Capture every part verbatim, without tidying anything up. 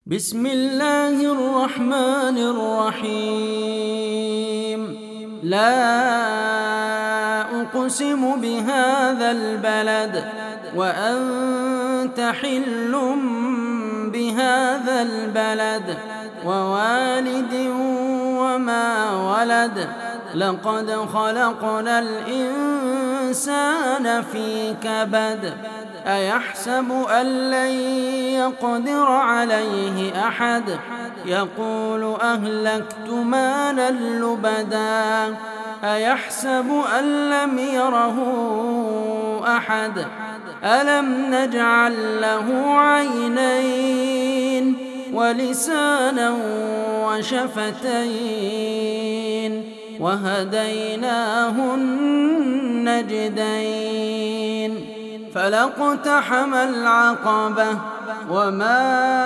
بسم الله الرحمن الرحيم. لا أقسم بهذا البلد وأنت حل بهذا البلد ووالد وما ولد. لقد خلقنا الإنسان في كبد. أيحسب أن لن يقدر عليه أحد. يقول أهلكت مالا لبدا. أيحسب أن لم يره أحد. ألم نجعل له عينين ولسانا وشفتين وهديناه النجدين. فلاقتحم العقبة وما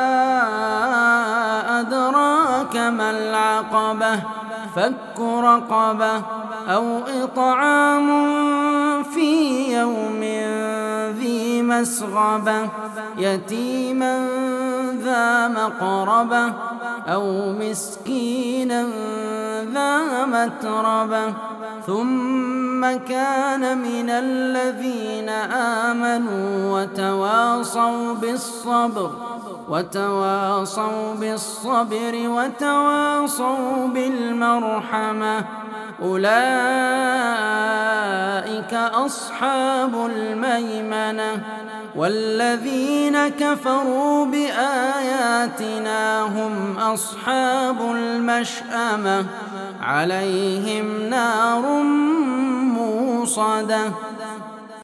أدراك ما العقبة. فك رقبة أو إطعام في يوم ذي مسغبة يتيما ذا مقربة أو مسكينا ذا متربة. ثم كان من الذين آمنوا وتواصوا بالصبر وتواصوا بالصبر وتواصوا بالمرحمة أولئك أصحاب الميمنة. والذين كفروا بآياتنا هم أصحاب المشأمة عليهم نار موصدة.